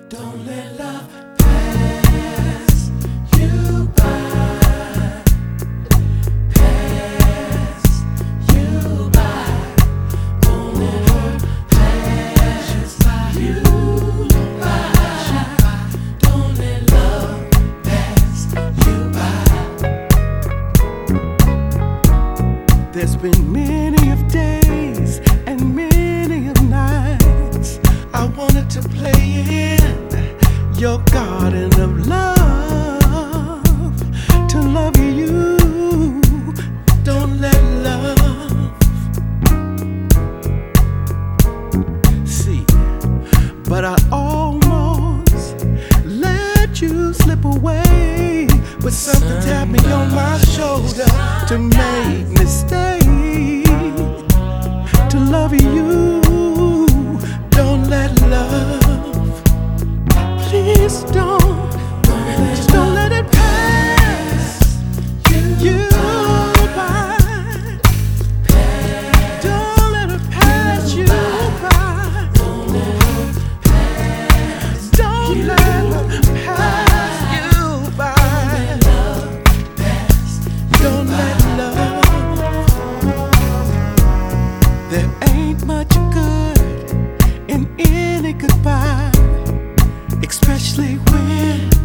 Don't let love pass you by. Pass you by. Don't let her pass you by. Don't let love pass you by. There's been many of days and many of nights I wanted to play in your garden of love, to love you. Don't let love see, but I almost let you slip away, but something tapped me on my shoulder to make me stay, to love you. Don't let love, please don't, just don't let it pass you by. Don't let it pass you by. Don't let her pass you by. Don't let love. There ain't much good in any goodbye, especially when